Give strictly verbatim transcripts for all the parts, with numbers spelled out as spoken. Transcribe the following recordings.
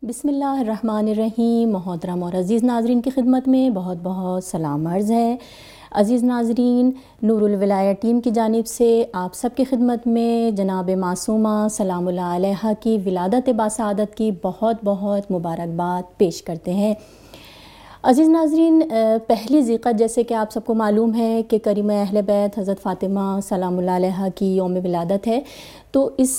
بسم اللہ الرحمن الرحیم۔ محترم اور عزیز ناظرین کی خدمت میں بہت بہت سلام عرض ہے۔ عزیز ناظرین، نور الولایہ ٹیم کی جانب سے آپ سب کی خدمت میں جناب معصومہ سلام اللہ علیہا کی ولادت باسعادت کی بہت بہت مبارکباد پیش کرتے ہیں۔ عزیز ناظرین، پہلی ذیقعت جیسے کہ آپ سب کو معلوم ہے کہ کریمہ اہل بیت حضرت فاطمہ سلام اللہ علیہا کی یوم ولادت ہے، تو اس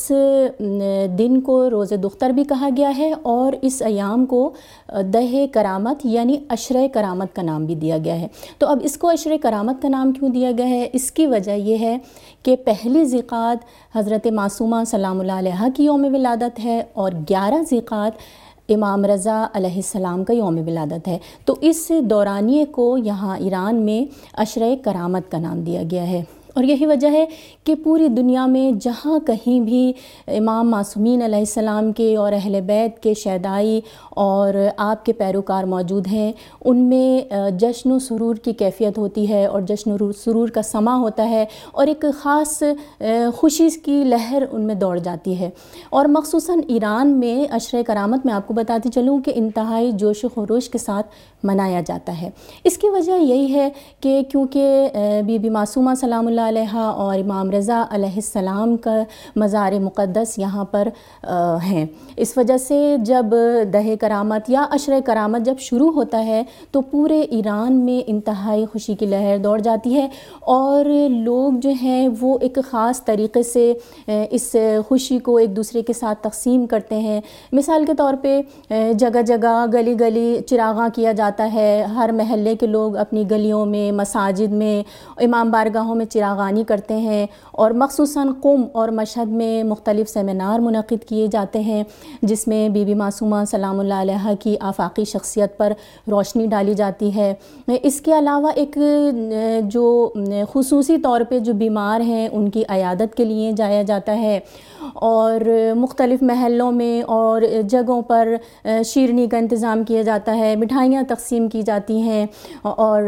دن کو روز دختر بھی کہا گیا ہے اور اس ایام کو دہ کرامت یعنی عشرہ کرامت کا نام بھی دیا گیا ہے۔ تو اب اس کو عشرہ کرامت کا نام کیوں دیا گیا ہے؟ اس کی وجہ یہ ہے کہ پہلی ذیقعت حضرت معصومہ سلام اللہ علیہا کی یوم ولادت ہے اور گیارہ ذیقعت امام رضا علیہ السلام کا یوم ولادت ہے، تو اس دورانیے کو یہاں ایران میں عشرہ کرامت کا نام دیا گیا ہے۔ اور یہی وجہ ہے کہ پوری دنیا میں جہاں کہیں بھی امام معصومین علیہ السلام کے اور اہل بیت کے شیدائی اور آپ کے پیروکار موجود ہیں، ان میں جشن و سرور کی کیفیت ہوتی ہے اور جشن و سرور کا سماں ہوتا ہے اور ایک خاص خوشی کی لہر ان میں دوڑ جاتی ہے۔ اور مخصوصاً ایران میں عشرہ کرامت میں آپ کو بتاتی چلوں کہ انتہائی جوش و خروش کے ساتھ منایا جاتا ہے۔ اس کی وجہ یہی ہے کہ کیونکہ بی بی معصومہ سلام اللہ علیہا اور امام رضا علیہ السلام کا مزار مقدس یہاں پر ہیں، اس وجہ سے جب دہ کرامت یا عشرہ کرامت جب شروع ہوتا ہے تو پورے ایران میں انتہائی خوشی کی لہر دوڑ جاتی ہے اور لوگ جو ہیں وہ ایک خاص طریقے سے اس خوشی کو ایک دوسرے کے ساتھ تقسیم کرتے ہیں۔ مثال کے طور پہ جگہ جگہ گلی گلی چراغاں کیا جاتا ہے، ہر محلے کے لوگ اپنی گلیوں میں، مساجد میں، امام بارگاہوں میں چراغانی کرتے ہیں اور مخصوصاً قم اور مشہد میں مختلف سیمینار منعقد کیے جاتے ہیں جس میں بی بی معصومہ سلام اللہ علیہا کی آفاقی شخصیت پر روشنی ڈالی جاتی ہے۔ اس کے علاوہ ایک جو خصوصی طور پہ جو بیمار ہیں ان کی عیادت کے لیے جایا جاتا ہے اور مختلف محلوں میں اور جگہوں پر شیرنی کا انتظام کیا جاتا ہے، مٹھائیاں تقسیم کی جاتی ہیں اور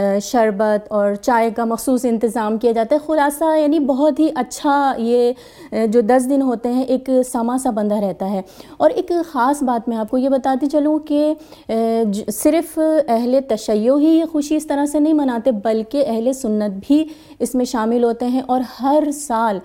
شربت اور چائے کا مخصوص انتظام کیا جاتا ہے۔ خلاصہ یعنی بہت ہی اچھا یہ جو دس دن ہوتے ہیں ایک سما سا بندھا رہتا ہے۔ اور ایک خاص بات میں آپ کو یہ بتاتی چلوں کہ صرف اہل تشیع ہی یہ خوشی اس طرح سے نہیں مناتے بلکہ اہل سنت بھی اس میں شامل ہوتے ہیں اور ہر سال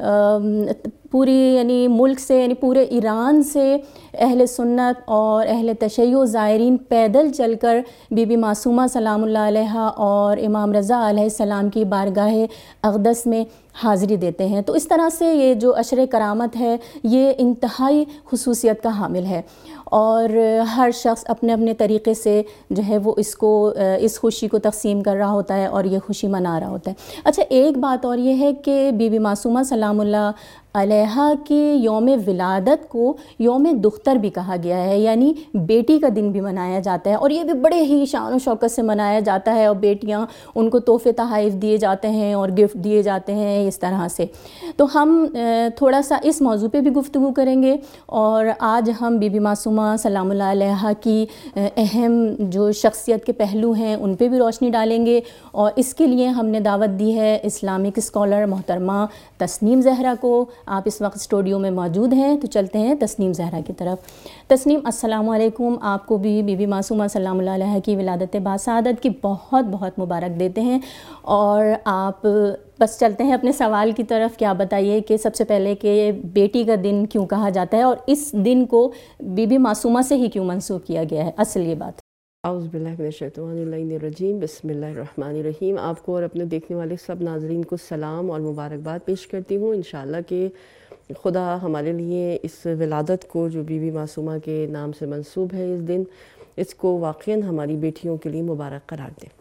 پوری یعنی ملک سے یعنی پورے ایران سے اہل سنت اور اہل تشیع زائرین پیدل چل کر بی بی معصومہ سلام اللہ علیہا اور امام رضا علیہ السلام کی بارگاہ اقدس میں حاضری دیتے ہیں۔ تو اس طرح سے یہ جو عشرہ کرامت ہے یہ انتہائی خصوصیت کا حامل ہے اور ہر شخص اپنے اپنے طریقے سے جو ہے وہ اس کو اس خوشی کو تقسیم کر رہا ہوتا ہے اور یہ خوشی منا رہا ہوتا ہے۔ اچھا، ایک بات اور یہ ہے کہ بی بی معصومہ سلام اللہ علیہا کی یوم ولادت کو یوم دختر بھی کہا گیا ہے، یعنی بیٹی کا دن بھی منایا جاتا ہے اور یہ بھی بڑے ہی شان و شوکت سے منایا جاتا ہے اور بیٹیاں ان کو تحفے تحائف دیے جاتے ہیں اور گفٹ دیے جاتے ہیں اس طرح سے۔ تو ہم تھوڑا سا اس موضوع پہ بھی گفتگو کریں گے اور آج ہم بی بی معصومہ سلام اللہ علیہا کی اہم جو شخصیت کے پہلو ہیں ان پہ بھی روشنی ڈالیں گے اور اس کے لیے ہم نے دعوت دی ہے اسلامک اسکالر محترمہ تسنیم زہرا کو۔ آپ اس وقت اسٹوڈیو میں موجود ہیں تو چلتے ہیں تسنیم زہرا کی طرف۔ تسنیم، السلام علیکم۔ آپ کو بھی بی بی معصومہ سلام اللہ علیہا کی ولادت باسعادت کی بہت بہت مبارک دیتے ہیں اور آپ بس چلتے ہیں اپنے سوال کی طرف کہ آپ بتائیے کہ سب سے پہلے کہ بیٹی کا دن کیوں کہا جاتا ہے اور اس دن کو بی بی معصومہ سے ہی کیوں منسوب کیا گیا ہے؟ اصل یہ بات۔ اعوذ باللہ من الشیطان الرجیم، بسم اللہ الرحمن الرحیم۔ آپ کو اور اپنے دیکھنے والے سب ناظرین کو سلام اور مبارکباد پیش کرتی ہوں۔ انشاءاللہ کہ خدا ہمارے لیے اس ولادت کو جو بی بی معصومہ کے نام سے منسوب ہے اس دن، اس کو واقعاً ہماری بیٹیوں کے لیے مبارک قرار دے۔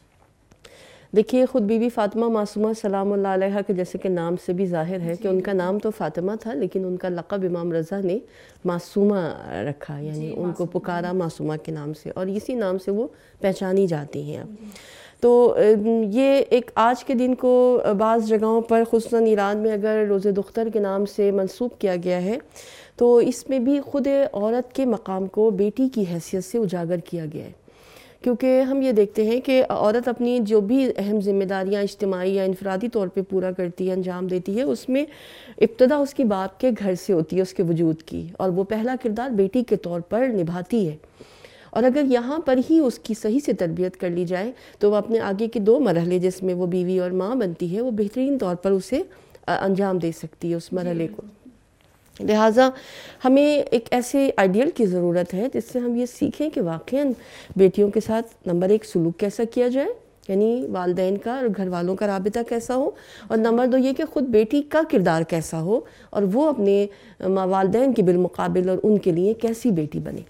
دیکھیے، خود بی بی فاطمہ معصومہ سلام اللہ علیہا کے جیسے کہ نام سے بھی ظاہر ہے کہ ان کا نام تو فاطمہ تھا لیکن ان کا لقب امام رضا نے معصومہ رکھا، یعنی ان کو پکارا معصومہ کے نام سے اور اسی نام سے وہ پہچانی جاتی ہیں۔ تو یہ ایک آج کے دن کو بعض جگہوں پر خصوصاً ایران میں اگر روز دختر کے نام سے منسوب کیا گیا ہے تو اس میں بھی خود عورت کے مقام کو بیٹی کی حیثیت سے اجاگر کیا گیا ہے کیونکہ ہم یہ دیکھتے ہیں کہ عورت اپنی جو بھی اہم ذمہ داریاں اجتماعی یا انفرادی طور پہ پورا کرتی ہے، انجام دیتی ہے، اس میں ابتدا اس کی باپ کے گھر سے ہوتی ہے، اس کے وجود کی، اور وہ پہلا کردار بیٹی کے طور پر نبھاتی ہے. اور اگر یہاں پر ہی اس کی صحیح سے تربیت کر لی جائے تو وہ اپنے آگے کے دو مرحلے جس میں وہ بیوی اور ماں بنتی ہے، وہ بہترین طور پر اسے انجام دے سکتی ہے اس مرحلے کو. لہٰذا ہمیں ایک ایسے آئیڈیل کی ضرورت ہے جس سے ہم یہ سیکھیں کہ واقعاً بیٹیوں کے ساتھ نمبر ایک سلوک کیسا کیا جائے، یعنی والدین کا اور گھر والوں کا رابطہ کیسا ہو، اور نمبر دو یہ کہ خود بیٹی کا کردار کیسا ہو اور وہ اپنے والدین کے بالمقابل اور ان کے لیے کیسی بیٹی بنے.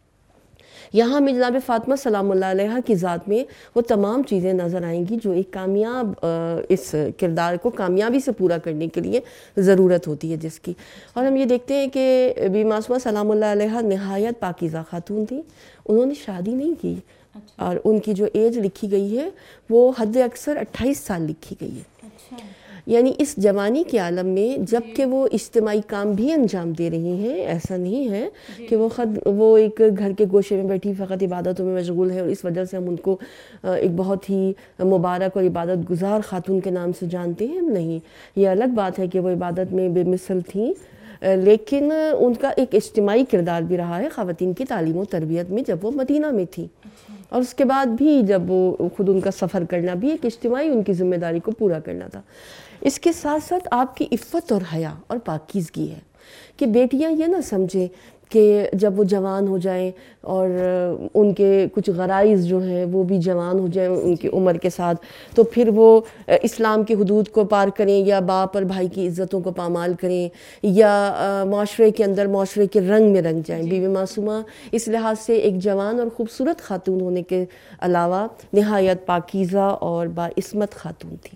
یہاں ہمیں جناب فاطمہ سلام اللہ علیہ کی ذات میں وہ تمام چیزیں نظر آئیں گی جو ایک کامیاب اس کردار کو کامیابی سے پورا کرنے کے لیے ضرورت ہوتی ہے جس کی. اور ہم یہ دیکھتے ہیں کہ بی معصومہ سلام اللہ علیہ نہایت پاکیزہ خاتون تھی. انہوں نے شادی نہیں کی، اور ان کی جو ایج لکھی گئی ہے وہ حد اکثر اٹھائیس سال لکھی گئی ہے. یعنی اس جوانی کے عالم میں جب کہ وہ اجتماعی کام بھی انجام دے رہی ہیں، ایسا نہیں ہے کہ وہ خود وہ ایک گھر کے گوشے میں بیٹھی فقط عبادتوں میں مشغول ہے اور اس وجہ سے ہم ان کو ایک بہت ہی مبارک اور عبادت گزار خاتون کے نام سے جانتے ہیں. نہیں، یہ الگ بات ہے کہ وہ عبادت میں بے مثل تھیں، لیکن ان کا ایک اجتماعی کردار بھی رہا ہے خواتین کی تعلیم و تربیت میں جب وہ مدینہ میں تھی، اور اس کے بعد بھی جب وہ خود ان کا سفر کرنا بھی ایک اجتماعی ان کی ذمہ داری کو پورا کرنا تھا. اس کے ساتھ ساتھ آپ کی عفت اور حیا اور پاکیزگی ہے کہ بیٹیاں یہ نہ سمجھیں کہ جب وہ جوان ہو جائیں اور ان کے کچھ غرائز جو ہیں وہ بھی جوان ہو جائیں ان کی عمر کے ساتھ، تو پھر وہ اسلام کی حدود کو پار کریں یا باپ اور بھائی کی عزتوں کو پامال کریں یا معاشرے کے اندر معاشرے کے رنگ میں رنگ جائیں. بی بی معصومہ اس لحاظ سے ایک جوان اور خوبصورت خاتون ہونے کے علاوہ نہایت پاکیزہ اور باعصمت خاتون تھی.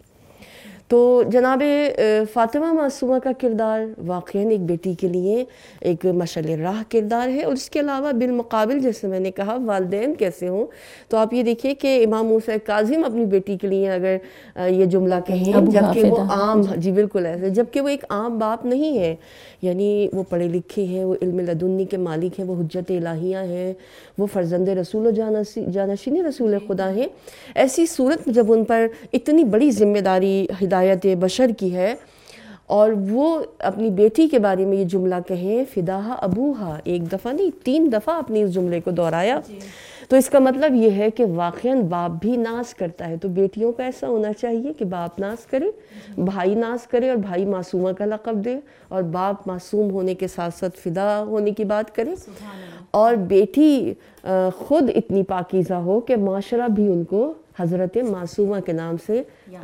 تو جناب فاطمہ معصومہ کا کردار واقعاً ایک بیٹی کے لیے ایک مشعل راہ کردار ہے. اور اس کے علاوہ بالمقابل جیسے میں نے کہا والدین کیسے ہوں، تو آپ یہ دیکھیے کہ امام موسیٰ کاظم اپنی بیٹی کے لیے اگر یہ جملہ کہیں جبکہ وہ عام جی بالکل ایسے جبکہ وہ ایک عام باپ نہیں ہے، یعنی وہ پڑھے لکھے ہیں، وہ علم لدنی کے مالک ہیں، وہ حجت الہیہ ہیں، وہ فرزند رسول و جانشین رسول خدا ہیں. ایسی صورت جب ان پر اتنی بڑی ذمہ داری ہدایت بشر کی ہے اور وہ اپنی بیٹی کے بارے میں یہ جملہ کہیں فداہا ابوہا، ایک دفعہ نہیں تین دفعہ اپنی اس جملے کو دہرایا، تو اس کا مطلب یہ ہے کہ واقعاً باپ بھی ناز کرتا ہے. تو بیٹیوں کا ایسا ہونا چاہیے کہ باپ ناز کرے، بھائی ناز کرے اور بھائی معصومہ کا لقب دے، اور باپ معصوم ہونے کے ساتھ ساتھ فدا ہونے کی بات کرے، اور بیٹی خود اتنی پاکیزہ ہو کہ معاشرہ بھی ان کو حضرت معصومہ کے نام سے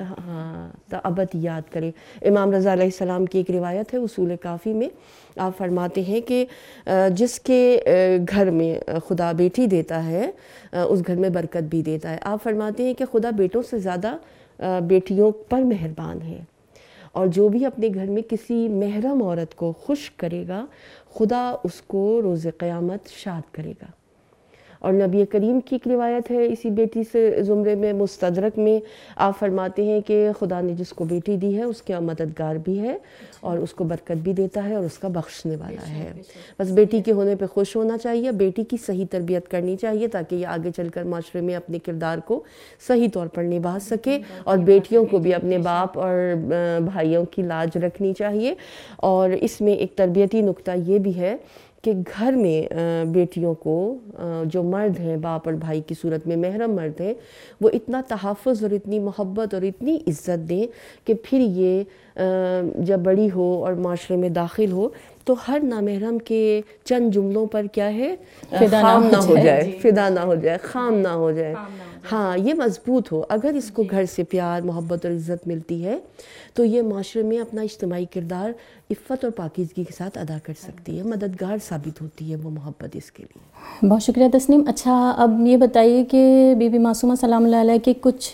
ہاں ابد یاد کرے. امام رضا علیہ السلام کی ایک روایت ہے اصول کافی میں، آپ فرماتے ہیں کہ جس کے گھر میں خدا بیٹی دیتا ہے اس گھر میں برکت بھی دیتا ہے. آپ فرماتے ہیں کہ خدا بیٹوں سے زیادہ بیٹیوں پر مہربان ہے، اور جو بھی اپنے گھر میں کسی محرم عورت کو خوش کرے گا خدا اس کو روز قیامت شاد کرے گا. اور نبی کریم کی ایک روایت ہے اسی بیٹی سے زمرے میں مستدرک میں، آپ فرماتے ہیں کہ خدا نے جس کو بیٹی دی ہے اس کے مددگار بھی ہے اور اس کو برکت بھی دیتا ہے اور اس کا بخشنے والا ہے. بس بیٹی کے ہونے پہ خوش ہونا چاہیے، بیٹی کی صحیح تربیت کرنی چاہیے تاکہ یہ آگے چل کر معاشرے میں اپنے کردار کو صحیح طور پر نبھا سکے، اور بیٹیوں کو بھی اپنے باپ اور بھائیوں کی لاج رکھنی چاہیے. اور اس میں ایک تربیتی نکتہ یہ بھی ہے کہ گھر میں بیٹیوں کو جو مرد ہیں باپ اور بھائی کی صورت میں محرم مرد ہیں وہ اتنا تحفظ اور اتنی محبت اور اتنی عزت دیں کہ پھر یہ جب بڑی ہو اور معاشرے میں داخل ہو تو ہر نامحرم کے چند جملوں پر کیا ہے خام نہ ہو جائے، فدا نہ ہو جائے، خام نہ ہو جائے. ہاں یہ مضبوط ہو. اگر اس کو گھر سے پیار محبت اور عزت ملتی ہے تو یہ معاشرے میں اپنا اجتماعی کردار عفت اور پاکیزگی کے ساتھ ادا کر سکتی ہے، مددگار ثابت ہوتی ہے وہ محبت اس کے لیے. بہت شکریہ تسنیم. اچھا اب یہ بتائیے کہ بی بی معصومہ سلام اللہ علیہ کے کچھ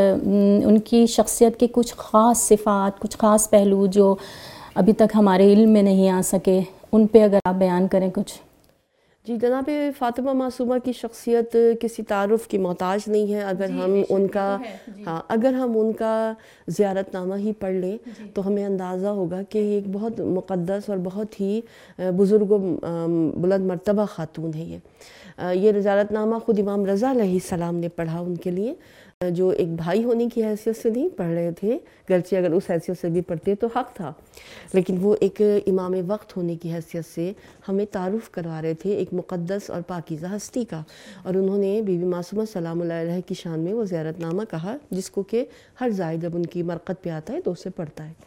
ان کی شخصیت کے کچھ خاص صفات، کچھ خاص پہلو جو ابھی تک ہمارے علم میں نہیں آ سکے، ان پہ اگر آپ بیان کریں کچھ. جی جناب فاطمہ معصومہ کی شخصیت کسی تعارف کی محتاج نہیں ہے. اگر ہم ان کا ہاں اگر ہم ان کا زیارت نامہ ہی پڑھ لیں تو ہمیں اندازہ ہوگا کہ یہ ایک بہت مقدس اور بہت ہی بزرگ و بلند مرتبہ خاتون ہے. یہ یہ زیارت نامہ خود امام رضا علیہ السلام نے پڑھا ان کے لیے، جو ایک بھائی ہونے کی حیثیت سے نہیں پڑھ رہے تھے، گرچہ اگر اس حیثیت سے بھی پڑھتے تو حق تھا، لیکن وہ ایک امام وقت ہونے کی حیثیت سے ہمیں تعارف کروا رہے تھے ایک مقدس اور پاکیزہ ہستی کا. اور انہوں نے بی بی معصومہ سلام اللہ علیہ کی شان میں وہ زیارت نامہ کہا، جس کو کہ ہر زائر جب ان کی مرقد پہ آتا ہے تو اسے پڑھتا ہے.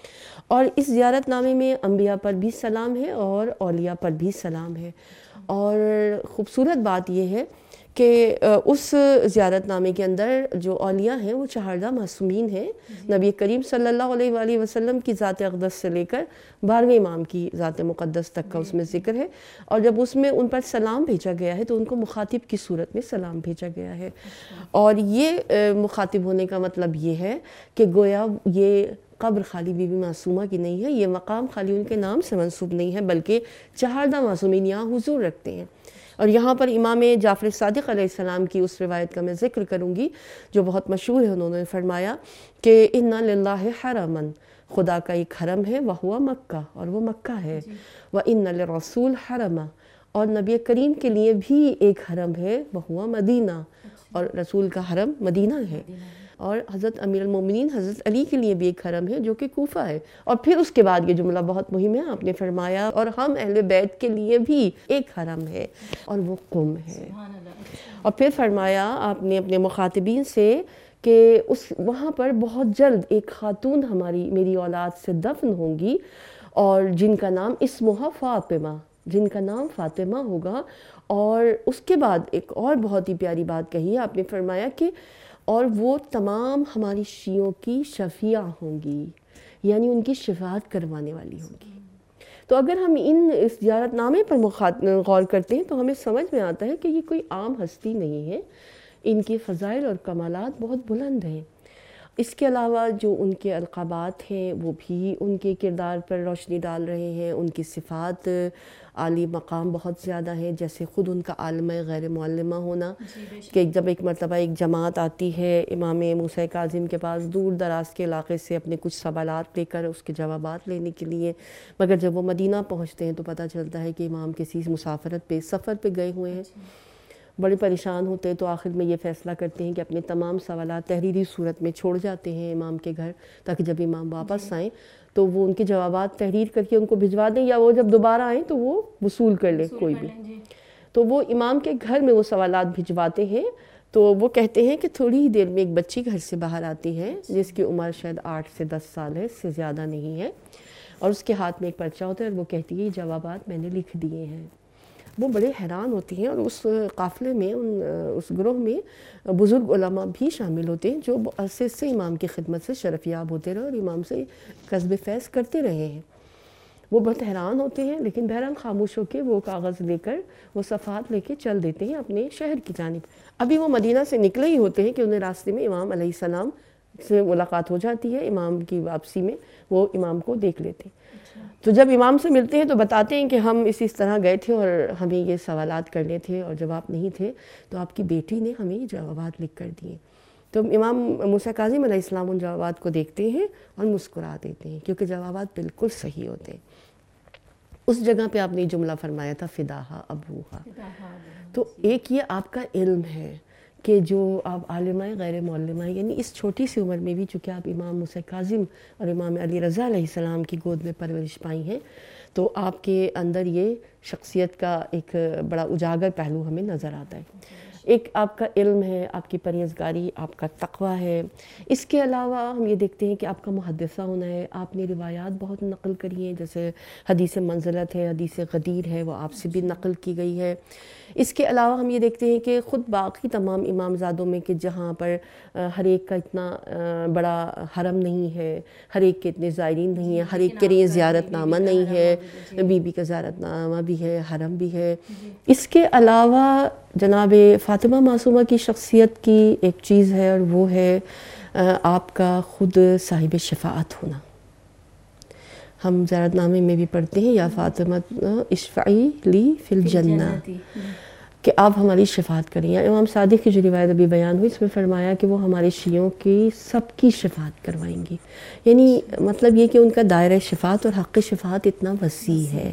اور اس زیارت نامے میں انبیاء پر بھی سلام ہے اور اولیاء پر بھی سلام ہے. اور خوبصورت بات یہ ہے کہ اس زیارت نامے کے اندر جو اولیاء ہیں وہ چہاردہ معصومین ہیں. نبی کریم صلی اللہ علیہ وآلہ وسلم کی ذات اقدس سے لے کر بارہویں امام کی ذات مقدس تک کا اس میں ذکر ہے. اور جب اس میں ان پر سلام بھیجا گیا ہے تو ان کو مخاطب کی صورت میں سلام بھیجا گیا ہے. اور یہ مخاطب ہونے کا مطلب یہ ہے کہ گویا یہ قبر خالی بی بی معصومہ کی نہیں ہے، یہ مقام خالی ان کے نام سے منسوب نہیں ہے، بلکہ چہاردہ معصومین یہاں حضور رکھتے ہیں. اور یہاں پر امام جعفر صادق علیہ السلام کی اس روایت کا میں ذکر کروں گی جو بہت مشہور ہے. انہوں نے فرمایا کہ اِنَّ لِلَّهِ حَرَمًا، خدا کا ایک حرم ہے، وَهُوَ مکہ، اور وہ مکہ ہے. وَإِنَّ لِلرَّسُولِ حَرَمًا، اور نبی کریم کے لیے بھی ایک حرم ہے، وَهُوَ مدینہ، اور رسول کا حرم مدینہ ہے. اور حضرت امیر المومنین حضرت علی کے لیے بھی ایک حرم ہے جو کہ کوفہ ہے. اور پھر اس کے بعد یہ جملہ بہت مہم ہے، آپ نے فرمایا اور ہم اہل بیت کے لیے بھی ایک حرم ہے اور وہ قم ہے. اور پھر فرمایا آپ نے اپنے مخاطبین سے کہ اس وہاں پر بہت جلد ایک خاتون ہماری میری اولاد سے دفن ہوں گی اور جن کا نام اسمہا فاطمہ، جن کا نام فاطمہ ہوگا. اور اس کے بعد ایک اور بہت ہی پیاری بات کہی ہے، آپ نے فرمایا کہ اور وہ تمام ہماری شیعوں کی شفیع ہوں گی، یعنی ان کی شفاعت کروانے والی ہوں گی. تو اگر ہم ان اس زیارت نامے پر غور کرتے ہیں تو ہمیں سمجھ میں آتا ہے کہ یہ کوئی عام ہستی نہیں ہے، ان کی فضائل اور کمالات بہت بلند ہیں. اس کے علاوہ جو ان کے القابات ہیں وہ بھی ان کے کردار پر روشنی ڈال رہے ہیں. ان کی صفات عالی مقام بہت زیادہ ہیں، جیسے خود ان کا عالمہ غیر معلمہ ہونا، کہ جب ایک مرتبہ ایک جماعت آتی ہے امام موسیٰ کاظم کے پاس دور دراز کے علاقے سے اپنے کچھ سوالات لے کر اس کے جوابات لینے کے لیے، مگر جب وہ مدینہ پہنچتے ہیں تو پتہ چلتا ہے کہ امام کسی مسافرت پہ سفر پہ گئے ہوئے ہیں. بڑے پریشان ہوتے ہیں تو آخر میں یہ فیصلہ کرتے ہیں کہ اپنے تمام سوالات تحریری صورت میں چھوڑ جاتے ہیں امام کے گھر، تاکہ جب امام واپس آئیں تو وہ ان کے جوابات تحریر کر کے ان کو بھجوا دیں، یا وہ جب دوبارہ آئیں تو وہ وصول کر لیں کوئی بھی. تو وہ امام کے گھر میں وہ سوالات بھجواتے ہیں. تو وہ کہتے ہیں کہ تھوڑی ہی دیر میں ایک بچی گھر سے باہر آتی ہے جس کی عمر شاید آٹھ سے دس سال ہے، اس سے زیادہ نہیں ہے، اور اس کے ہاتھ میں ایک پرچہ ہوتا ہے اور وہ کہتی ہے یہ جوابات میں نے لکھ دیے ہیں. وہ بڑے حیران ہوتے ہیں. اور اس قافلے میں ان اس گروہ میں بزرگ علماء بھی شامل ہوتے ہیں جو عرصے سے امام کی خدمت سے شرف یاب ہوتے رہے اور امام سے کسب فیض کرتے رہے ہیں. وہ بہت حیران ہوتے ہیں، لیکن بہرحال خاموش ہو کے وہ کاغذ لے کر وہ صفحات لے کے چل دیتے ہیں اپنے شہر کی جانب. ابھی وہ مدینہ سے نکلے ہی ہوتے ہیں کہ انہیں راستے میں امام علیہ السلام سے ملاقات ہو جاتی ہے. امام کی واپسی میں وہ امام کو دیکھ لیتے ہیں. تو جب امام سے ملتے ہیں تو بتاتے ہیں کہ ہم اس اس طرح گئے تھے اور ہمیں یہ سوالات کرنے تھے، اور جب آپ نہیں تھے تو آپ کی بیٹی نے ہمیں یہ جوابات لکھ کر دیے. تو امام موسیٰ کاظم علیہ السلام ان جوابات کو دیکھتے ہیں اور مسکرا دیتے ہیں، کیونکہ جوابات بالکل صحیح ہوتے ہیں. اس جگہ پہ آپ نے جملہ فرمایا تھا فداہا ابوہا. تو ایک یہ آپ کا علم ہے کہ جو آپ عالمہ غیر معلمہ، یعنی اس چھوٹی سی عمر میں بھی چونکہ آپ امام موسیٰ کاظم اور امام علی رضا علیہ السلام کی گود میں پرورش پائی ہیں، تو آپ کے اندر یہ شخصیت کا ایک بڑا اجاگر پہلو ہمیں نظر آتا ہے. ایک آپ کا علم ہے، آپ کی پرہیزگاری، آپ کا تقویٰ ہے. اس کے علاوہ ہم یہ دیکھتے ہیں کہ آپ کا محدثہ ہونا ہے. آپ نے روایات بہت نقل کری ہیں، جیسے حدیث منزلت ہے، حدیث غدیر ہے، وہ آپ سے بھی نقل کی گئی ہے. اس کے علاوہ ہم یہ دیکھتے ہیں کہ خود باقی تمام امام زادوں میں کہ جہاں پر ہر ایک کا اتنا بڑا حرم نہیں ہے، ہر ایک کے اتنے زائرین نہیں ہیں، ہر ایک کے لیے زیارت نامہ نہیں ہے، بی بی کا زیارت نامہ بھی ہے، حرم بھی ہے. اس کے علاوہ جناب فاطمہ معصومہ کی شخصیت کی ایک چیز ہے، اور وہ ہے آپ کا خود صاحب شفاعت ہونا. ہم زیارت نامے میں بھی پڑھتے ہیں یا فاطمہ اشفعی لی فی الجنہ، کہ آپ ہماری شفاعت کریں. یا امام صادق کی جو روایت ابھی بیان ہوئی اس میں فرمایا کہ وہ ہمارے شیعوں کی سب کی شفاعت کروائیں گی. یعنی مطلب یہ کہ ان کا دائرہ شفاعت اور حق شفاعت اتنا وسیع ہے،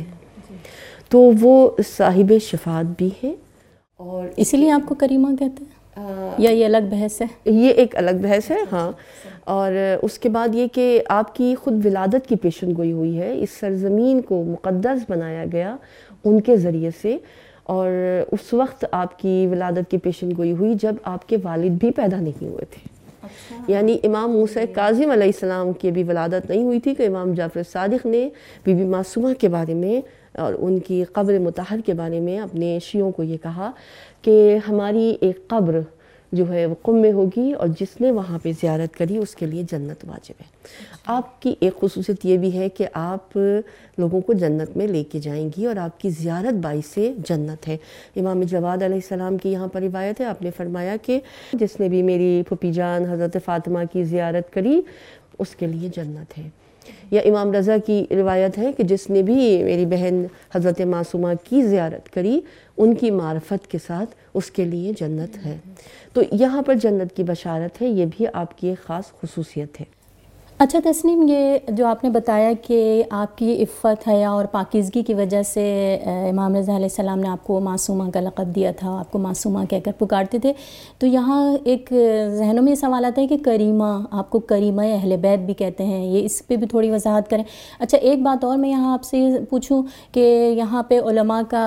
تو وہ صاحب شفاعت بھی ہیں. اور اسی لیے آپ کو کریمہ کہتے ہیں یا یہ الگ بحث ہے؟ یہ ایک الگ بحث ہے ہاں. اور اس کے بعد یہ کہ آپ کی خود ولادت کی پیشن گوئی ہوئی ہے، اس سرزمین کو مقدس بنایا گیا ان کے ذریعے سے. اور اس وقت آپ کی ولادت کی پیشن گوئی ہوئی جب آپ کے والد بھی پیدا نہیں ہوئے تھے. یعنی امام موسیٰ کاظم علیہ السلام کی بھی ولادت نہیں ہوئی تھی کہ امام جعفر صادق نے بی بی معصومہ کے بارے میں اور ان کی قبر مطہر کے بارے میں اپنے شیعوں کو یہ کہا کہ ہماری ایک قبر جو ہے وہ قم میں ہوگی اور جس نے وہاں پہ زیارت کری اس کے لیے جنت واجب ہے. آپ کی ایک خصوصیت یہ بھی ہے کہ آپ لوگوں کو جنت میں لے کے جائیں گی اور آپ کی زیارت باعث جنت ہے. امام جواد علیہ السلام کی یہاں پر روایت ہے، آپ نے فرمایا کہ جس نے بھی میری پھوپھی جان حضرت فاطمہ کی زیارت کری اس کے لیے جنت ہے. یا امام رضا کی روایت ہے کہ جس نے بھی میری بہن حضرت معصومہ کی زیارت کری ان کی معرفت کے ساتھ اس کے لیے جنت ہے. تو یہاں پر جنت کی بشارت ہے، یہ بھی آپ کی ایک خاص خصوصیت ہے. اچھا تسنیم، یہ جو آپ نے بتایا کہ آپ کی عفت حیا اور پاکیزگی کی وجہ سے امام رضا علیہ السلام نے آپ کو معصومہ کا لقب دیا تھا، آپ کو معصومہ کہہ کر پکارتے تھے، تو یہاں ایک ذہنوں میں یہ سوال آتا ہے کہ کریمہ، آپ کو کریمہ اہل بیت بھی کہتے ہیں، یہ اس پہ بھی تھوڑی وضاحت کریں. اچھا ایک بات اور میں یہاں آپ سے پوچھوں کہ یہاں پہ علماء کا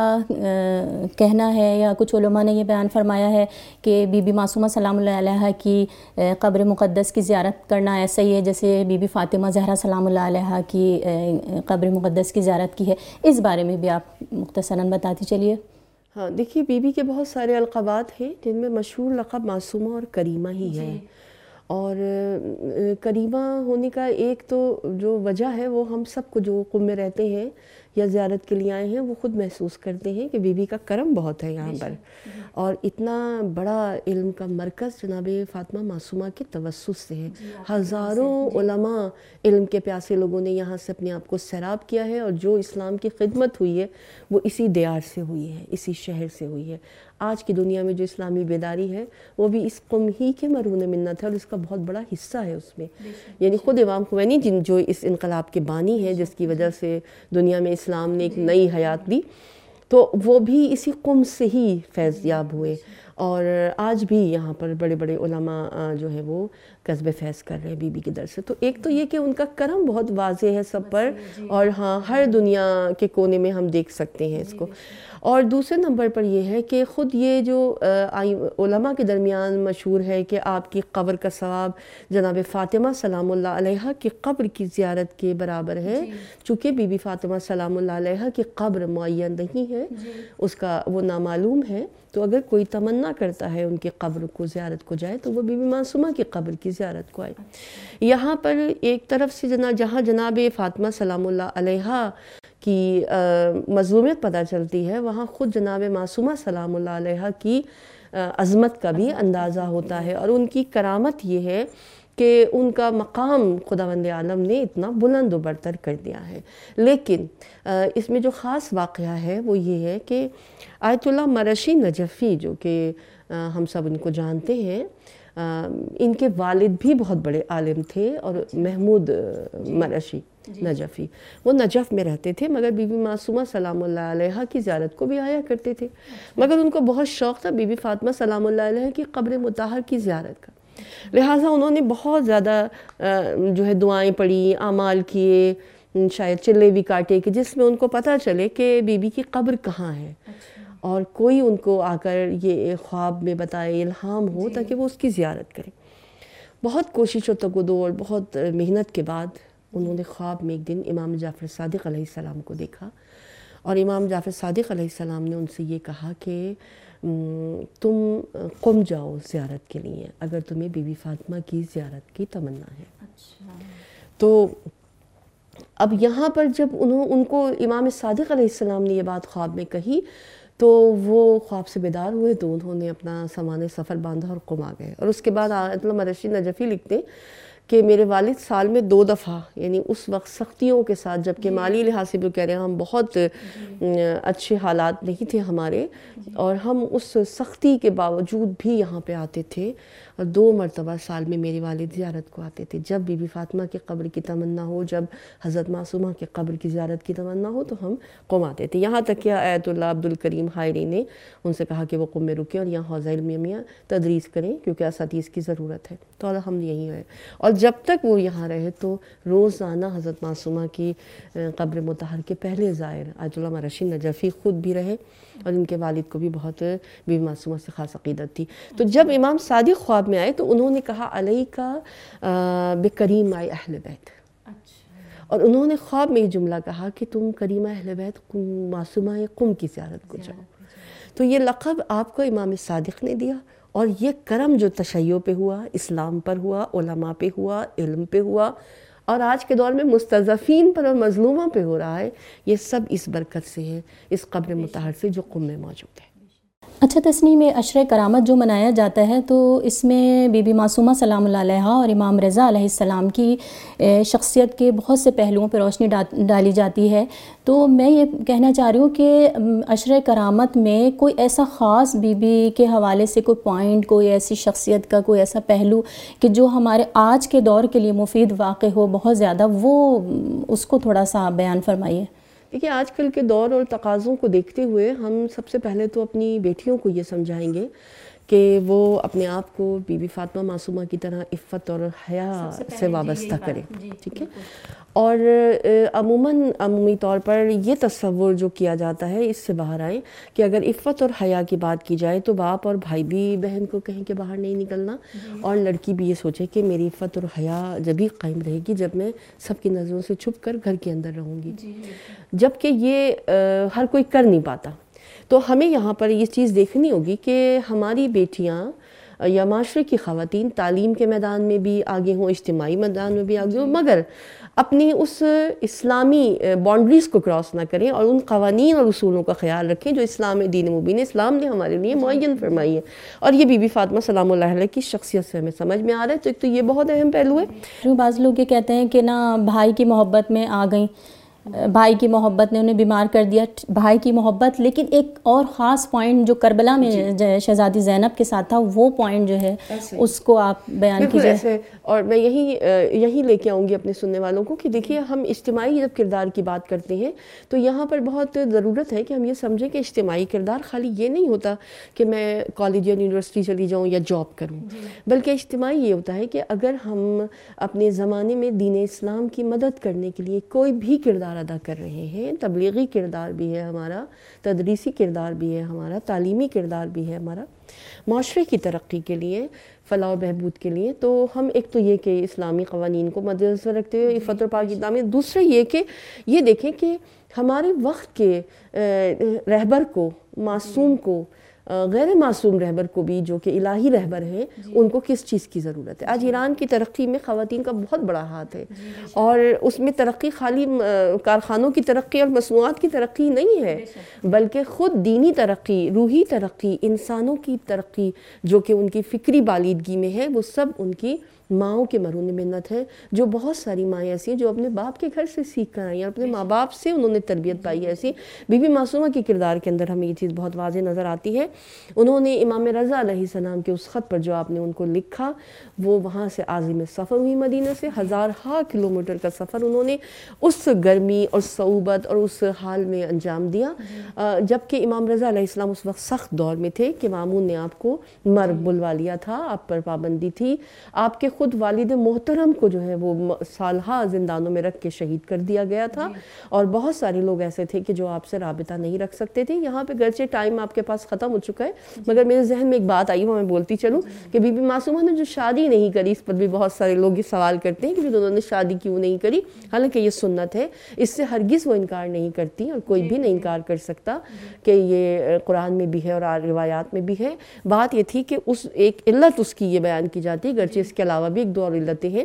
کہنا ہے یا کچھ علماء نے یہ بیان فرمایا ہے کہ بی بی معصومہ سلام اللہ علیہا کی قبر مقدس کی زیارت کرنا ایسا ہی ہے جیسے بی بی فاطمہ زہرا سلام اللہ علیہا کی قبر مقدس کی زیارت کی ہے. اس بارے میں بھی آپ مختصراً بتاتی چلیے. ہاں دیکھیے، بی بی کے بہت سارے القابات ہیں جن میں مشہور لقب معصومہ اور کریمہ ہی ہے. اور کریمہ ہونے کا ایک تو جو وجہ ہے وہ ہم سب کو جو قم میں رہتے ہیں یا زیارت کے لیے آئے ہیں وہ خود محسوس کرتے ہیں کہ بی بی کا کرم بہت ہے یہاں پر. اور اتنا بڑا علم کا مرکز جناب فاطمہ معصومہ کے توسط سے ہے. ہزاروں علماء علم کے پیاسے لوگوں نے یہاں سے اپنے آپ کو سیراب کیا ہے، اور جو اسلام کی خدمت ہوئی ہے وہ اسی دیار سے ہوئی ہے، اسی شہر سے ہوئی ہے. آج کی دنیا میں جو اسلامی بیداری ہے وہ بھی اس قم ہی کے مرہون منت ہے اور اس کا بہت بڑا حصہ ہے اس میں. یعنی خود امام خمینی جن جو اس انقلاب کے بانی ہیں جس کی وجہ سے دنیا میں اسلام نے ایک نئی حیات دی، تو وہ بھی اسی قم سے ہی فیض یاب ہوئے. اور آج بھی یہاں پر بڑے بڑے علماء جو ہے وہ قصب فیض کر رہے ہیں بی بی کے در سے. تو ایک تو یہ کہ ان کا کرم بہت واضح ہے سب پر، اور ہاں ہر دنیا کے کونے میں ہم دیکھ سکتے ہیں اس کو. اور دوسرے نمبر پر یہ ہے کہ خود یہ جو علماء کے درمیان مشہور ہے کہ آپ کی قبر کا ثواب جناب فاطمہ سلام اللہ علیہا کی قبر کی زیارت کے برابر ہے. چونکہ بی بی فاطمہ سلام اللہ علیہا کی قبر معین نہیں ہے، اس کا وہ نامعلوم ہے، تو اگر کوئی تمنا کرتا ہے ان کی قبر کو زیارت کو جائے تو وہ بی بی معصومہ کی قبر کی زیارت کو آئے. یہاں پر ایک طرف سے جنا جہاں جناب فاطمہ سلام اللہ علیہا کی مظلومیت پتہ چلتی ہے، وہاں خود جناب معصومہ سلام اللہ علیہا کی عظمت کا بھی اندازہ ہوتا ہے. اور ان کی کرامت یہ ہے کہ ان کا مقام خداوند عالم نے اتنا بلند و برتر کر دیا ہے. لیکن اس میں جو خاص واقعہ ہے وہ یہ ہے کہ آیت اللہ مرشی نجفی، جو کہ ہم سب ان کو جانتے ہیں، ان کے والد بھی بہت بڑے عالم تھے، اور محمود مرشی نجفی وہ نجف میں رہتے تھے، مگر بی بی معصومہ سلام اللہ علیہا کی زیارت کو بھی آیا کرتے تھے. مگر ان کو بہت شوق تھا بی بی فاطمہ سلام اللہ علیہا کی قبر مطہر کی زیارت کا، لہٰذا انہوں نے بہت زیادہ جو ہے دعائیں پڑھی، اعمال کیے، شاید چلے بھی کاٹے کہ جس میں ان کو پتہ چلے کہ بی بی کی قبر کہاں ہے، اور کوئی ان کو آ کر یہ خواب میں بتائے، الہام ہو تاکہ وہ اس کی زیارت کریں. بہت کوشش و تگ و دو اور بہت محنت کے بعد انہوں نے خواب میں ایک دن امام جعفر صادق علیہ السلام کو دیکھا، اور امام جعفر صادق علیہ السلام نے ان سے یہ کہا کہ تم قم جاؤ زیارت کے لیے اگر تمہیں بی بی فاطمہ کی زیارت کی تمنا ہے. تو اب یہاں پر جب انہوں ان کو امام صادق علیہ السلام نے یہ بات خواب میں کہی تو وہ خواب سے بیدار ہوئے، تو انہوں نے اپنا سامان سفر باندھا اور قم آ گئے. اور اس کے بعد آیت اللہ مرشی نجفی لکھتے کہ میرے والد سال میں دو دفعہ، یعنی اس وقت سختیوں کے ساتھ، جبکہ مالی لحاظ سے بھی کہہ رہے ہیں ہم بہت اچھے حالات نہیں تھے ہمارے، اور ہم اس سختی کے باوجود بھی یہاں پہ آتے تھے، اور دو مرتبہ سال میں میرے والد زیارت کو آتے تھے۔ جب بی بی فاطمہ کی قبر کی تمنا ہو، جب حضرت معصومہ کی قبر کی زیارت کی تمنا ہو تو ہم قم آتے تھے۔ یہاں تک کہ آیت اللہ عبد الکریم حائری نے ان سے کہا کہ وہ قم میں رکیں اور یہاں حوزہ علمیہ میں تدریس کریں کیونکہ اساتذہ کی ضرورت ہے، تو ہم یہیں رہے، اور جب تک وہ یہاں رہے تو روزانہ حضرت معصومہ کی قبر مطہر کے پہلے زائر آیت اللہ رشید نجفی خود بھی رہے، اور ان کے والد کو بھی بہت بی بی معصومہ سے خاص عقیدت تھی۔ تو جب امام صادق خواب میں آئے تو انہوں نے کہا علیکا بکریم اہل بیت، اور انہوں نے خواب میں یہ جملہ کہا کہ تم کریمہ اہل بیت معصومہ قم کی زیارت کو جاؤ۔ تو یہ لقب آپ کو امام صادق نے دیا، اور یہ کرم جو تشیع پہ ہوا، اسلام پر ہوا، علماء پہ ہوا، علم پہ ہوا، اور آج کے دور میں مستضعفین پر اور مظلوموں پہ ہو رہا ہے، یہ سب اس برکت سے ہے، اس قبر مطہر سے جو قم میں موجود ہے۔ اچھا، تسنیم عشرہ کرامت جو منایا جاتا ہے تو اس میں بی بی معصومہ سلام اللہ علیہا اور امام رضا علیہ السلام کی شخصیت کے بہت سے پہلوؤں پر روشنی ڈالی جاتی ہے، تو میں یہ کہنا چاہ رہی ہوں کہ عشرہ کرامت میں کوئی ایسا خاص بی بی کے حوالے سے کوئی پوائنٹ، کوئی ایسی شخصیت کا کوئی ایسا پہلو کہ جو ہمارے آج کے دور کے لیے مفید واقع ہو بہت زیادہ، وہ اس کو تھوڑا سا بیان فرمائیے۔ دیکھیے، آج کل کے دور اور تقاضوں کو دیکھتے ہوئے ہم سب سے پہلے تو اپنی بیٹیوں کو یہ سمجھائیں گے کہ وہ اپنے آپ کو بی بی فاطمہ معصومہ کی طرح عفت اور حیا سے وابستہ کریں، ٹھیک ہے؟ اور عموماً عمومی طور پر یہ تصور جو کیا جاتا ہے اس سے باہر آئیں کہ اگر عفت اور حیا کی بات کی جائے تو باپ اور بھائی بھی بہن کو کہیں کہ باہر نہیں نکلنا، اور لڑکی بھی یہ سوچے کہ میری عفت اور حیا جبھی قائم رہے گی جب میں سب کی نظروں سے چھپ کر گھر کے اندر رہوں گی، جبکہ یہ ہر کوئی کر نہیں پاتا۔ تو ہمیں یہاں پر یہ چیز دیکھنی ہوگی کہ ہماری بیٹیاں یا معاشرے کی خواتین تعلیم کے میدان میں بھی آگے ہوں، اجتماعی میدان میں بھی آگے ہوں، مگر اپنی اس اسلامی باؤنڈریز کو کراس نہ کریں اور ان قوانین اور اصولوں کا خیال رکھیں جو اسلام دین مبین اسلام نے ہمارے لیے معین فرمائی ہے، اور یہ بی بی فاطمہ سلام اللہ علیہ کی شخصیت سے ہمیں سمجھ میں آ رہا ہے۔ تو ایک تو یہ بہت اہم پہلو ہے۔ بعض لوگ یہ کہتے ہیں کہ نا بھائی کی محبت میں آ گئیں، بھائی کی محبت نے انہیں بیمار کر دیا، بھائی کی محبت، لیکن ایک اور خاص پوائنٹ جو کربلا میں شہزادی زینب کے ساتھ تھا، وہ پوائنٹ جو ہے اس کو آپ بیان کیجئے۔ اور میں یہی یہی لے کے آؤں گی اپنے سننے والوں کو کہ دیکھیے، ہم اجتماعی جب کردار کی بات کرتے ہیں تو یہاں پر بہت ضرورت ہے کہ ہم یہ سمجھیں کہ اجتماعی کردار خالی یہ نہیں ہوتا کہ میں کالج یا یونیورسٹی چلی جاؤں یا جاب کروں، بلکہ اجتماعی یہ ہوتا ہے کہ اگر ہم اپنے زمانے میں دین اسلام کی مدد کرنے کے لیے کوئی بھی کردار ادا کر رہے ہیں، تبلیغی کردار بھی ہے ہمارا، تدریسی کردار بھی ہے ہمارا، تعلیمی کردار بھی ہے ہمارا، معاشرے کی ترقی کے لیے، فلاح و بہبود کے لیے، تو ہم ایک تو یہ کہ اسلامی قوانین کو مد نظر رکھتے ہوئے عفت اور پاکی دامنی، دوسرا یہ کہ یہ دیکھیں کہ ہمارے وقت کے رہبر کو، معصوم کو، غیر معصوم رہبر کو بھی جو کہ الہی رہبر ہیں، ان کو کس چیز کی ضرورت ہے۔ آج ایران کی ترقی میں خواتین کا بہت بڑا ہاتھ ہے، اور اس میں ترقی خالی کارخانوں کی ترقی اور مصنوعات کی ترقی نہیں ہے، بلکہ خود دینی ترقی، روحی ترقی، انسانوں کی ترقی جو کہ ان کی فکری بالیدگی میں ہے، وہ سب ان کی ماؤں کے مرہون منت ہے، جو بہت ساری مائیں ایسی ہیں جو اپنے باپ کے گھر سے سیکھ کر آئی ہیں، اور اپنے ماں باپ سے انہوں نے تربیت پائی ہے ایسی۔ بی بی معصومہ کے کردار کے اندر ہمیں یہ چیز بہت واضح نظر آتی ہے۔ انہوں نے امام رضا علیہ السلام کے اس خط پر جو آپ نے ان کو لکھا، وہ وہاں سے عازم سفر ہوئی مدینہ سے، ہزار ہا کلومیٹر کا سفر انہوں نے اس گرمی اور صعوبت اور اس حال میں انجام دیا، جبکہ امام رضا علیہ السلام اس وقت سخت دور میں تھے کہ مامون نے آپ کو مرگ بلوا لیا تھا، آپ پر پابندی تھی، آپ کے خود والد محترم کو جو ہے وہ سالہا زندانوں میں رکھ کے شہید کر دیا گیا تھا، اور بہت سارے لوگ ایسے تھے کہ جو آپ سے رابطہ نہیں رکھ سکتے تھے۔ یہاں پہ گرچہ ٹائم آپ کے پاس ختم ہو چکا ہے، مگر میرے ذہن میں ایک بات آئی، وہ میں بولتی چلوں کہ بی بی معصومہ نے جو شادی نہیں کری، اس پر بھی بہت سارے لوگ یہ سوال کرتے ہیں کہ انہوں نے شادی کیوں نہیں کری، حالانکہ یہ سنت ہے، اس سے ہرگز وہ انکار نہیں کرتی، اور کوئی بھی نہیں انکار کر سکتا کہ یہ قرآن میں بھی ہے اور روایات میں بھی ہے۔ بات یہ تھی کہ اس ایک علت اس کی یہ بیان کی جاتی ہے، گرچہ اس کے علاوہ بھی ایک دو اور علتیں ہیں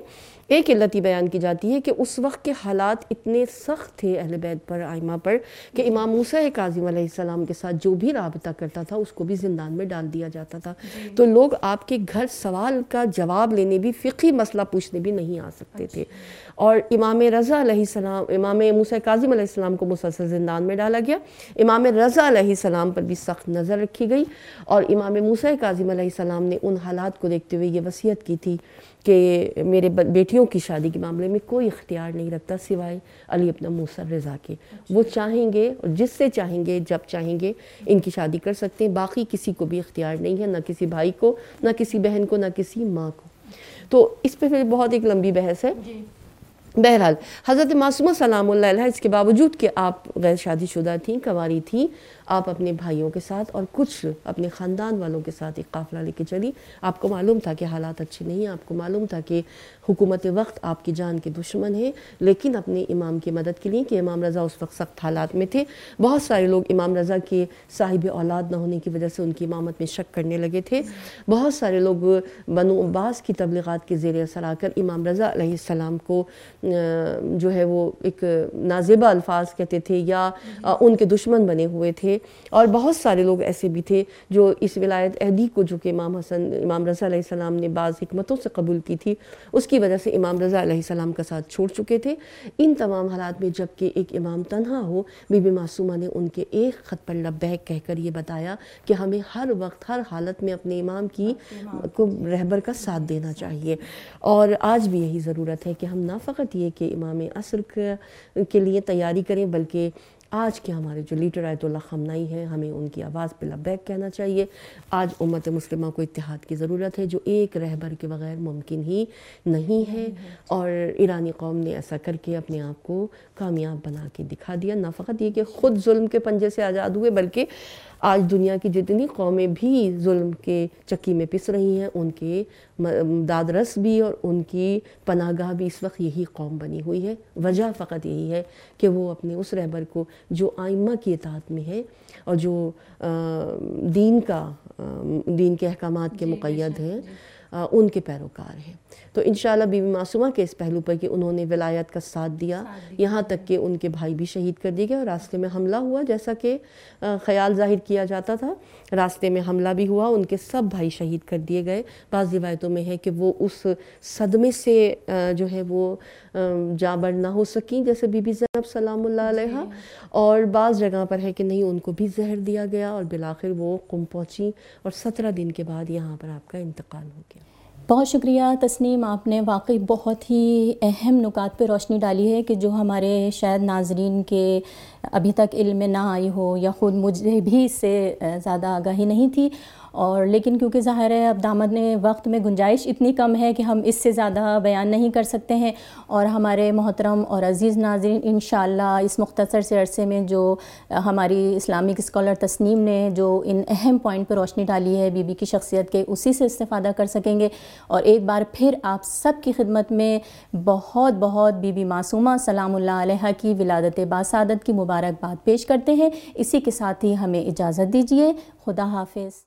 ایک علت یہ بیان کی جاتی ہے کہ اس وقت کے حالات اتنے سخت تھے اہل بیت پر، آئمہ پر، کہ امام موسیٰ کاظم علیہ السلام کے ساتھ جو بھی رابطہ کرتا تھا اس کو بھی زندان میں ڈال دیا جاتا تھا. تو لوگ آپ کے گھر سوال کا جواب لینے بھی، فقہی مسئلہ پوچھنے بھی نہیں آ سکتے تھے. اور امام رضا علیہ السلام، امام موسیٰ کاظم علیہ السلام کو مسلسل زندان میں ڈالا گیا. امام رضا علیہ السلام پر بھی سخت نظر رکھی گئی، اور امام موسیٰ کاظم علیہ السلام نے ان حالات کو دیکھتے ہوئے یہ وصیت کی تھی کہ میرے بیٹیوں کی شادی کے معاملے میں کوئی اختیار نہیں رکھتا سوائے علی ابن موسیٰ رضا کے. وہ چاہیں گے اور جس سے چاہیں گے جب چاہیں گے ان کی شادی کر سکتے ہیں، باقی کسی کو بھی اختیار نہیں ہے، نہ کسی بھائی کو، نہ کسی بہن کو، نہ کسی ماں کو. تو اس پہ پھر بہت ایک لمبی بحث ہے. بہرحال حضرت معصومہ سلام اللہ علیہ، اس کے باوجود کہ آپ غیر شادی شدہ تھیں، کنواری تھیں، آپ اپنے بھائیوں کے ساتھ اور کچھ اپنے خاندان والوں کے ساتھ ایک قافلہ لے کے چلی. آپ کو معلوم تھا کہ حالات اچھے نہیں ہیں، آپ کو معلوم تھا کہ حکومت وقت آپ کی جان کے دشمن ہیں، لیکن اپنے امام کی مدد کے لیے، کہ امام رضا اس وقت سخت حالات میں تھے. بہت سارے لوگ امام رضا کے صاحب اولاد نہ ہونے کی وجہ سے ان کی امامت میں شک کرنے لگے تھے. بہت سارے لوگ بنو عباس کی تبلیغات کے زیر اثر آ کر امام رضا علیہ السلام کو جو ہے وہ ایک نازیبہ الفاظ کہتے تھے یا ان کے دشمن بنے ہوئے تھے. اور بہت سارے لوگ ایسے بھی تھے جو اس ولایت عہدی کو، جو کہ امام حسن امام رضا علیہ السلام نے بعض حکمتوں سے قبول کی تھی، اس کی وجہ سے امام رضا علیہ السلام کا ساتھ چھوڑ چکے تھے. ان تمام حالات میں جب کہ ایک امام تنہا ہو، بی بی معصومہ نے ان کے ایک خط پر لبیک کہہ کر یہ بتایا کہ ہمیں ہر وقت ہر حالت میں اپنے امام کی کو رہبر کا ساتھ دینا چاہیے. اور آج بھی یہی ضرورت ہے کہ ہم نہ فقط یہ کہ امام عصر کے لیے تیاری کریں، بلکہ آج کے ہمارے جو لیڈر آیت اللہ خامنہئی ہیں، ہمیں ان کی آواز پہ لبیک کہنا چاہیے. آج امت مسلمہ کو اتحاد کی ضرورت ہے، جو ایک رہبر کے بغیر ممکن ہی نہیں ہے. اور ایرانی قوم نے ایسا کر کے اپنے آپ کو کامیاب بنا کے دکھا دیا. نہ فقط یہ کہ خود ظلم کے پنجے سے آزاد ہوئے، بلکہ آج دنیا کی جتنی قومیں بھی ظلم کے چکی میں پس رہی ہیں، ان کے دادرس بھی اور ان کی پناہ گاہ بھی اس وقت یہی قوم بنی ہوئی ہے. وجہ فقط یہی ہے کہ وہ اپنے اس رہبر کو جو آئمہ کی اطاعت میں ہے اور جو دین کا دین کے احکامات کے مقید ہیں، ان کے پیروکار ہیں. تو انشاءاللہ بی بی معصومہ کے اس پہلو پر کہ انہوں نے ولایت کا ساتھ دیا، یہاں تک کہ ان کے بھائی بھی شہید کر دیے گئے اور راستے میں حملہ ہوا، جیسا کہ خیال ظاہر کیا جاتا تھا. راستے میں حملہ بھی ہوا، ان کے سب بھائی شہید کر دیے گئے. بعض روایتوں میں ہے کہ وہ اس صدمے سے جو ہے وہ جاں بر نہ ہو سکیں، جیسے بی بی زینب سلام اللہ علیہا، اور بعض جگہ پر ہے کہ نہیں، ان کو بھی زہر دیا گیا اور بالآخر وہ قم پہنچی اور سترہ دن کے بعد یہاں پر آپ کا انتقال ہو گیا. بہت شکریہ تسنیم، آپ نے واقعی بہت ہی اہم نکات پہ روشنی ڈالی ہے کہ جو ہمارے شاید ناظرین کے ابھی تک علم میں نہ آئی ہو، یا خود مجھے بھی اس سے زیادہ آگاہی نہیں تھی. اور لیکن کیونکہ ظاہر ہے اب دامد نے وقت میں گنجائش اتنی کم ہے کہ ہم اس سے زیادہ بیان نہیں کر سکتے ہیں. اور ہمارے محترم اور عزیز ناظرین انشاءاللہ اس مختصر سے عرصے میں جو ہماری اسلامک اسکالر تسنیم نے جو ان اہم پوائنٹ پر روشنی ڈالی ہے بی بی کی شخصیت کے، اسی سے استفادہ کر سکیں گے. اور ایک بار پھر آپ سب کی خدمت میں بہت بہت بی بی معصومہ سلام اللہ علیہا کی ولادت باسعادت کی مبارکباد پیش کرتے ہیں. اسی کے ساتھ ہی ہمیں اجازت دیجیے. خدا حافظ.